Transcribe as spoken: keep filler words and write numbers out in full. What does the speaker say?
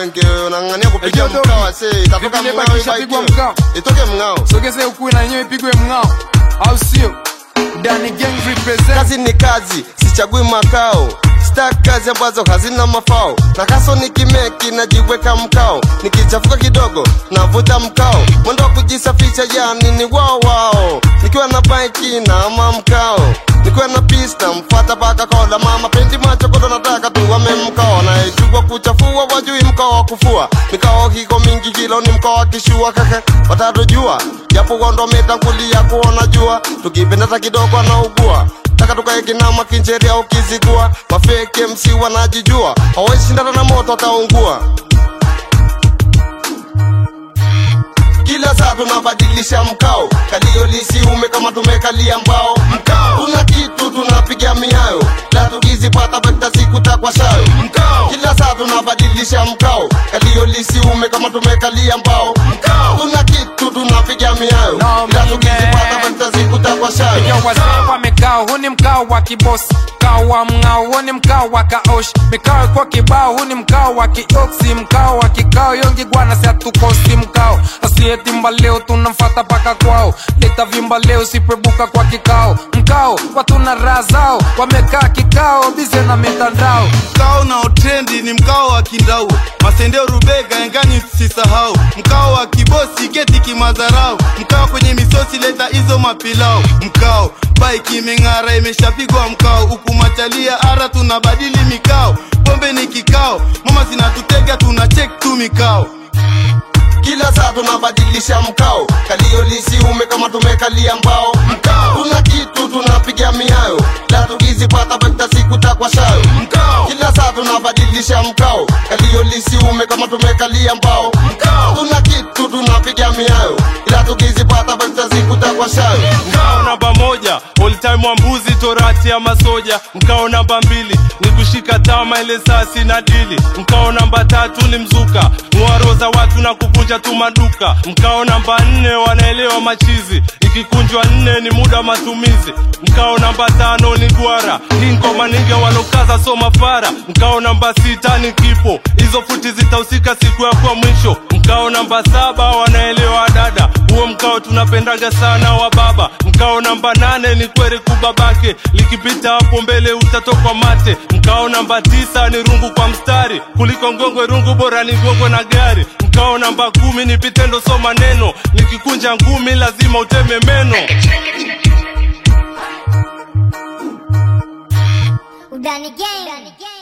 banke unangania kupiga mkao ase tatoka mngao ibaki mkao itoke mngao sogeze ukue na yenyewe ipigwe mngao au sio Danny Gang represent kazi ni kazi sichagui makao stack kazi ambazo hazina mafao na kaso nikimeki najiweka mkao nikichafuka kidogo navuta mkao mwendo kujisafisha yani ni wao wao nikiwa na bike na ama mkao nikiwa na pista mfata paka kola mama pendi macho kodo nataka tu wamemkao na ejugwa kuchafua wajui mkao wa kufua mikao hiko mingi kilo ni mkao wa kishua kaka watatujua japo gondo metangulia kuona jua tukipenda ta kidogo anaugua taka tukaeke na makinjeri au kizigua mafake M C wanajijua hawezi shindana na moto ataungua kila saa tunabadilisha mkao kalio lisiume kama tumekalia mbao mkao tuna kitu tunapiga miayo la tukizipata bakta siku takwa shayo mkao kila saa tunabadilisha mkao kalio lisiume kama tumekalia mbao mkao tuna kitu tunapiga miayo no, la tukizipata bakta siku takwa shayo yo wazee wa mikao huni mkao wa kibosi mkao wa mngao huni mkao wa kaosh mikao kwa kibao huni mkao wa kioksi mkao wa kikao yongi guana si atukosi mkao asiye timba leo tunamfata paka kwao leta vimba leo sipebuka kwa kikao mkao watu na raha zao wamekaa kikao bize na mitandao mkao na trendi ni mkao wa kindau masendeo rubega engani sisahau mkao wa kibosi keti kimazarau mkao kwenye misosi leta hizo mapilao mkao bike imengara imeshapigwa mkao huku machalia ara tunabadili mikao pombe ni kikao mama zinatutega tuna check tu mikao kila saa tunabadilisha mkao kalio lisiume kama tumekalia mbao mkao tuna kitu tunapiga miayo la tukizipata bakta siku takwa shayo mkao kila saa tunabadilisha mkao kalio lisiume kama tumekalia mbao mkao tuna kitu tunapiga miayo la tukizipata bakta siku takwa shayo mkao namba moja all time wa mbuzi torati ya masoja mkao namba mbili ni kushika tama ile sasi na dili mkao namba tatu ni mzuka mwaroza watu na kuvunja tu maduka mkao namba nne wanaelewa machizi ikikunjwa nne ni muda matumizi mkao namba tano ni gwara hinko maninge walokaza so mafara mkao namba sita ni kipo hizo futi zitausika siku ya kwa mwisho mkao namba saba wanaelewa dada huo mkao tunapendaga sana wa baba mkao namba nane ni kwere kubabake likipita hapo mbele utatokwa mate mkao namba tisa ni rungu kwa mstari kuliko ngongwe rungu bora ni ngongwe na gari mkao namba kumi ni vitendo so maneno nikikunja ngumi lazima uteme meno Danny Gang.